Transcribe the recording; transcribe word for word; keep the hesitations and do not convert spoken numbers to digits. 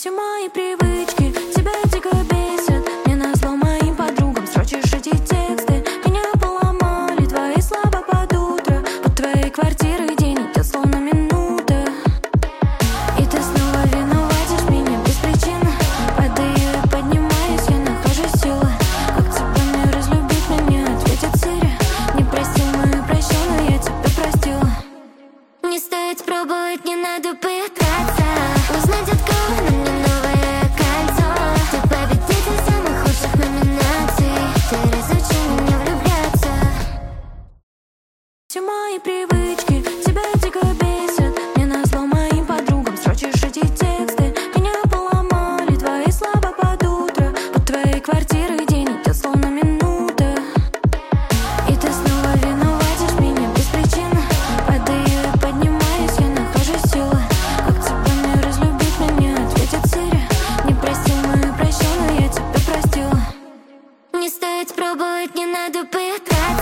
Все мои привычки тебя дико бесят. Мне назло моим подругам строчишь эти тексты. Меня поломали твои слова под утро. Под твоей квартирой день идет словно минута. И ты снова виноватишь меня без причины. Падаю и поднимаюсь, я нахожу силы. Как тебя мне разлюбить, мне ответит Сири. Непростимую прощенную я тебя простила. Не стоит пробовать, не надо пытаться узнать, от кого на мне новое кольцо. Ты победитель самых лучших номинаций. Ты разучи меня влюбляться. Все мои привычки тебя дико бесят. Мне назло моим подругам строчишь эти тексты. Меня поломали твои слова под утро. Под твоей квартирой день идет словно минута. И ты снова виноватишь меня без причины. Падаю и поднимаюсь, я нахожу силы. Как тебя мне разлюбить, мне ответит Сири. Непростимую прощенную я тебя простила. Не стоит пробовать, не надо пытаться